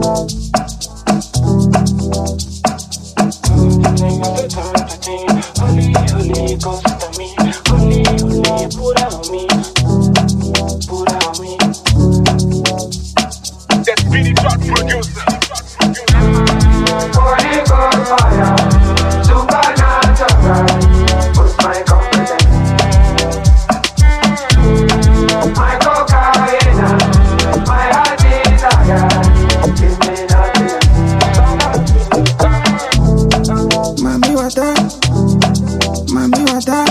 Holy Ghost on me, holy, put on me, put on me. The spiritual producer. Holy Ghost fire, supernatural, boost my confidence. My cocaine, my heart desire, give me nothing. Mami water, mami water.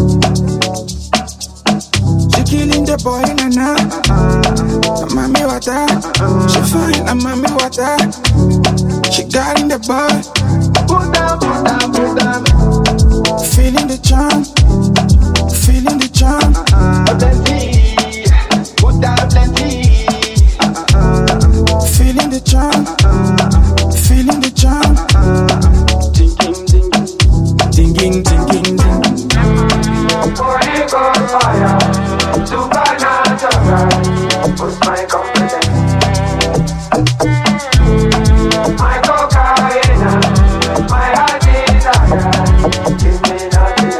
She killing the boy nana. Mami water, she fine and mami water. She got in the boy. Put down. Feeling the charm, feeling the charm. Plenty, put down plenty. Feeling the charm, feeling the charm. Ding. Dinging. Holy Ghost fire, supernatural, boost my confidence. My cocaine, my heart desire, give me nothing.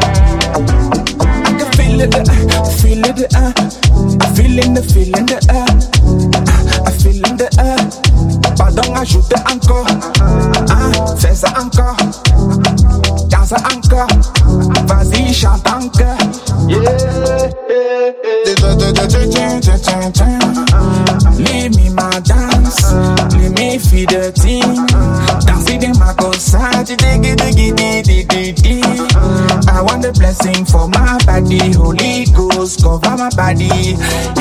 I can feel it, I feeling the I feeling the pardon, ajoute encore, fais ça encore, danse encore, vas-y chante encore. Leave me my dance, leave me feed the team. Dance it in my coast, diggy. I want the blessing for my body, Holy Ghost cover my body.